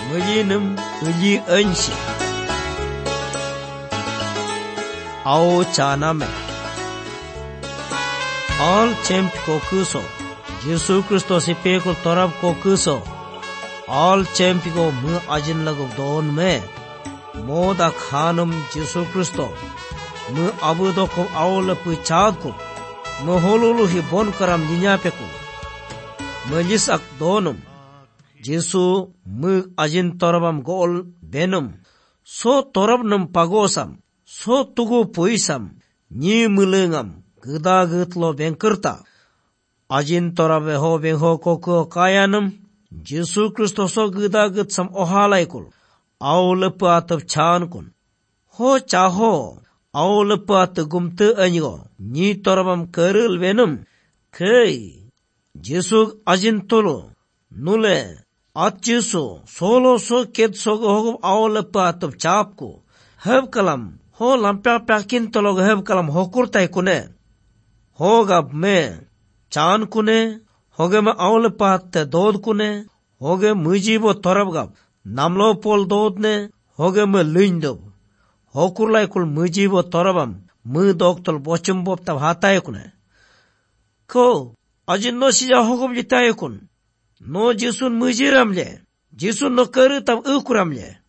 Mujinum uji ensi. Ao chaname. All champ kokuso. Yesu Kristo si pekul torab kokuso. All champ ko mu ajin lagu don me. Moda khanum Yesu Kristo. Mu abudo ko awla puchad ko. Mu holulu hi bon karam ninya peku. Mu lisak donum. Yesu mu ajin torabam gol benum. So torab num pagosam. So tugu puisam. Ni mulengam. Gıda gıtlo benkırta. Ajin torabe ho ben ho koku kayanım. Yesu Kristo so gıda gıtsam ohalaykul. Ağlıpı atıp çağın kun. Ho çaho. Ağlıpı atı gumtı anyo. Ni torabam kırıl benim. Kıy. Yesu ajin tolu. Nule. At Yesu. Solo so ket sogu hogum ağlıpı atıp çapku. Hev kalam. Ho lampya pakin tologu hev kalam hokurtay kune. Hoga me chan kune, hoge me aul patte dod kune, hoge mujibo torab gab, namlo pol dod ne, hoge me lindob. Hokurlay kul mujibo torabam, mu doktol bochum bob tab hatay kune. Ko, ajin no sija hogob jitay kun. No jisun mujiramle, jisun no kari tab ukuramle.